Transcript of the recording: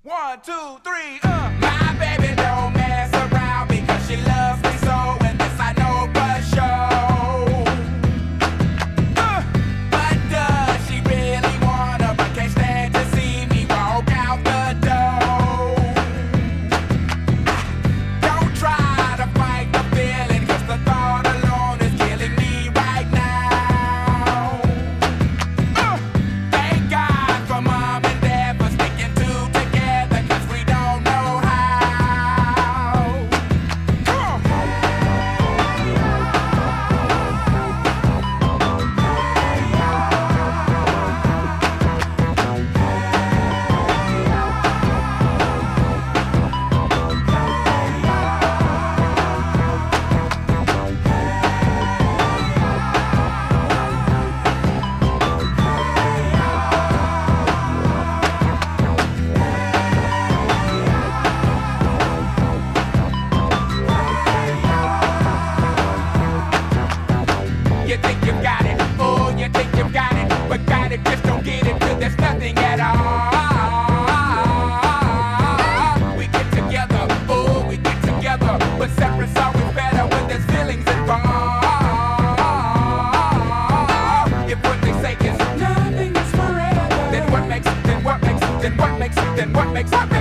One, two, three, My baby don't mess around because she loves me so, and this I know for sure. But does she really wanna, but can't stand to see me walk out the door? Don't try to fight the feeling, cause the thought alone is killing me right now. Thank God for mom and dad for sticking two together, cause we don't know how. You think you've got it, oh, you think you've got it, but got it, just don't get it, 'cause there's nothing at all. We get together, oh, we get together, but separate's always better when there's feelings involved. If what they say is nothing is forever, then what makes, then what makes, then what makes, then what makes,